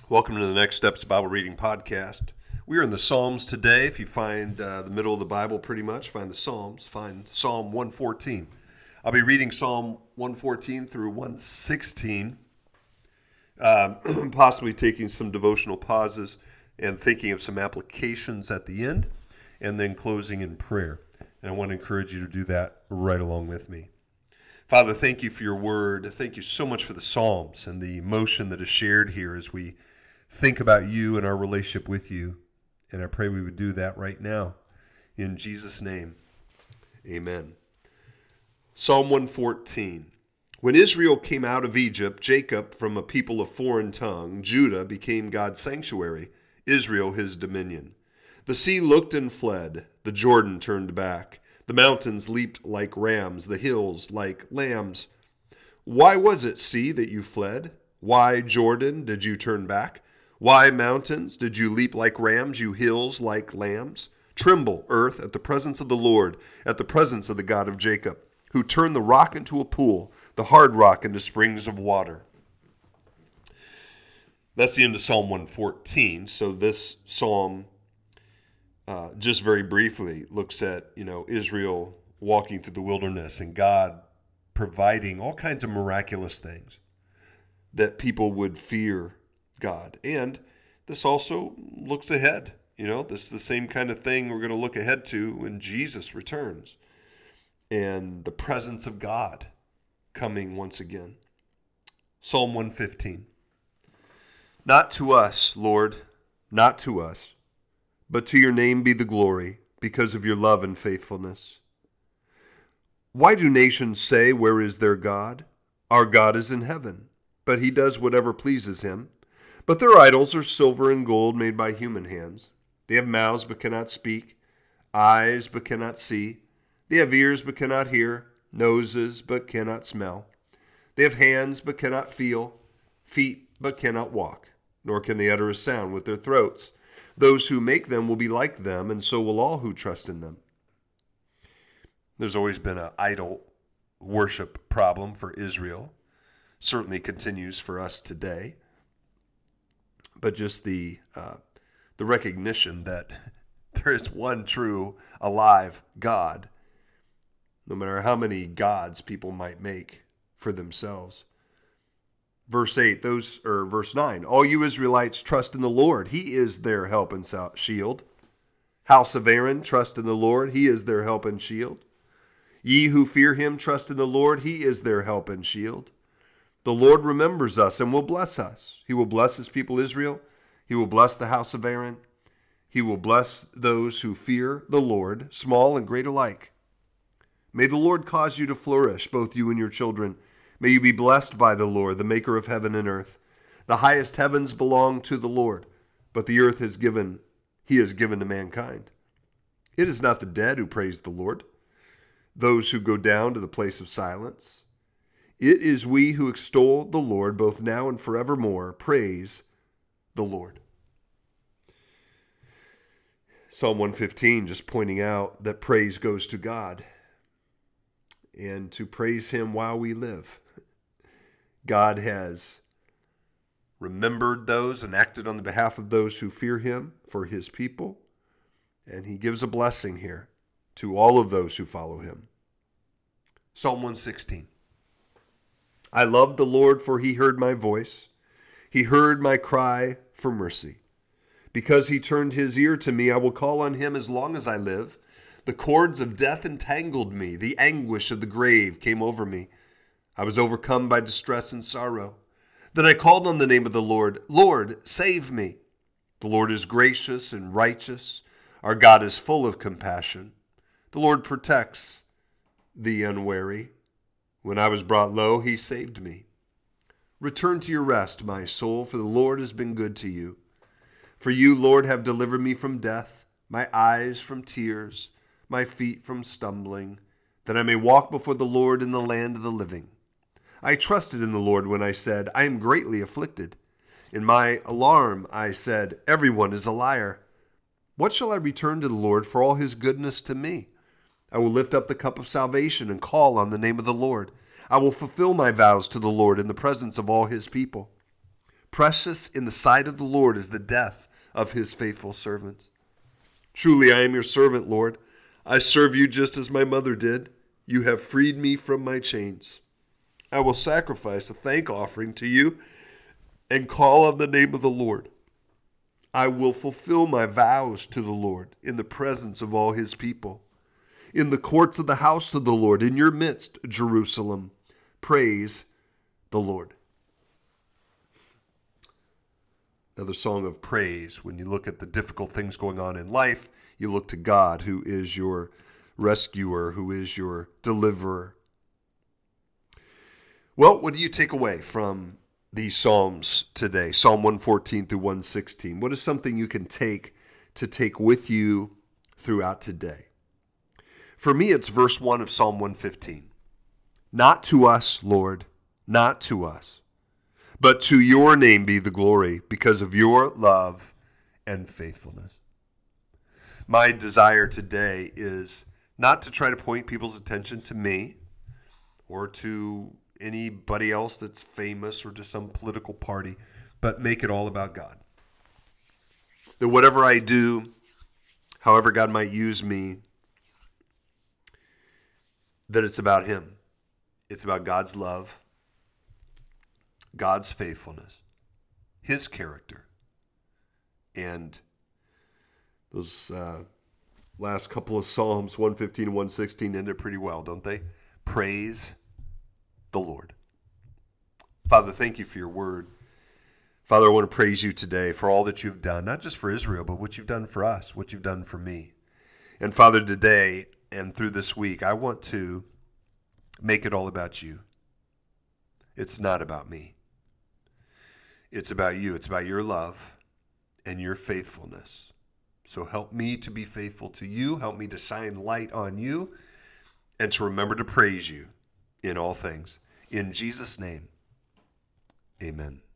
Welcome to the Next Steps Bible Reading Podcast. We are in the Psalms today. If you find the middle of the Bible pretty much, find the Psalms, find Psalm 114. I'll be reading Psalm 114 through 116, possibly taking some devotional pauses and thinking of some applications at the end, and then closing in prayer. And I want to encourage you to do that right along with me. Father, thank you for your word. Thank you so much for the Psalms and the emotion that is shared here as we think about you and our relationship with you. And I pray we would do that right now. In Jesus' name, amen. Psalm 114. When Israel came out of Egypt, Jacob from a people of foreign tongue, Judah became God's sanctuary, Israel his dominion. The sea looked and fled, the Jordan turned back. The mountains leaped like rams, the hills like lambs. Why was it, sea, that you fled? Why, Jordan, did you turn back? Why, mountains, did you leap like rams, you hills like lambs? Tremble, earth, at the presence of the Lord, at the presence of the God of Jacob, who turned the rock into a pool, the hard rock into springs of water. That's the end of Psalm 114. So this psalm, just very briefly, looks at, Israel walking through the wilderness and God providing all kinds of miraculous things that people would fear God. And this also looks ahead. This is the same kind of thing we're going to look ahead to when Jesus returns and the presence of God coming once again. Psalm 115. Not to us, Lord, not to us, but to your name be the glory because of your love and faithfulness. Why do nations say, where is their God? Our God is in heaven, but he does whatever pleases him. But their idols are silver and gold made by human hands. They have mouths but cannot speak, eyes but cannot see. They have ears but cannot hear, noses but cannot smell. They have hands but cannot feel, feet but cannot walk, nor can they utter a sound with their throats. Those who make them will be like them, and so will all who trust in them. There's always been an idol worship problem for Israel. Certainly continues for us today. But just the recognition that there is one true, alive God, no matter how many gods people might make for themselves. Verse 9, all you Israelites trust in the Lord. He is their help and shield. House of Aaron, trust in the Lord. He is their help and shield. Ye who fear him, trust in the Lord. He is their help and shield. The Lord remembers us and will bless us. He will bless his people Israel. He will bless the house of Aaron. He will bless those who fear the Lord, small and great alike. May the Lord cause you to flourish, both you and your children. May you be blessed by the Lord, the maker of heaven and earth. The highest heavens belong to the Lord, but the earth he has given to mankind. It is not the dead who praise the Lord, those who go down to the place of silence. It is we who extol the Lord both now and forevermore. Praise the Lord. Psalm 115 just pointing out that praise goes to God and to praise him while we live. God has remembered those and acted on the behalf of those who fear him for his people, and he gives a blessing here to all of those who follow him. Psalm 116. I love the Lord, for he heard my voice. He heard my cry for mercy. Because he turned his ear to me, I will call on him as long as I live. The cords of death entangled me. The anguish of the grave came over me. I was overcome by distress and sorrow. Then I called on the name of the Lord. Lord, save me. The Lord is gracious and righteous. Our God is full of compassion. The Lord protects the unwary. When I was brought low, he saved me. Return to your rest, my soul, for the Lord has been good to you. For you, Lord, have delivered me from death, my eyes from tears, my feet from stumbling, that I may walk before the Lord in the land of the living. I trusted in the Lord when I said, I am greatly afflicted. In my alarm, I said, everyone is a liar. What shall I return to the Lord for all his goodness to me? I will lift up the cup of salvation and call on the name of the Lord. I will fulfill my vows to the Lord in the presence of all his people. Precious in the sight of the Lord is the death of his faithful servants. Truly I am your servant, Lord. I serve you just as my mother did. You have freed me from my chains. I will sacrifice a thank offering to you and call on the name of the Lord. I will fulfill my vows to the Lord in the presence of all his people. In the courts of the house of the Lord, in your midst, Jerusalem, praise the Lord. Another song of praise. When you look at the difficult things going on in life, you look to God, who is your rescuer, who is your deliverer. Well, what do you take away from these Psalms today? Psalm 114 through 116. What is something you can take with you throughout today? For me, it's verse 1 of Psalm 115. Not to us, Lord, not to us, but to your name be the glory because of your love and faithfulness. My desire today is not to try to point people's attention to me or to anybody else that's famous or to some political party, but make it all about God. That whatever I do, however God might use me, that it's about him. It's about God's love, God's faithfulness, his character. And those last couple of Psalms, 115 and 116, end it pretty well, don't they? Praise the Lord. Father, thank you for your word. Father, I want to praise you today for all that you've done, not just for Israel, but what you've done for us, what you've done for me. And Father, today and through this week, I want to make it all about you. It's not about me. It's about you. It's about your love and your faithfulness. So help me to be faithful to you. Help me to shine light on you and to remember to praise you in all things. In Jesus' name, amen.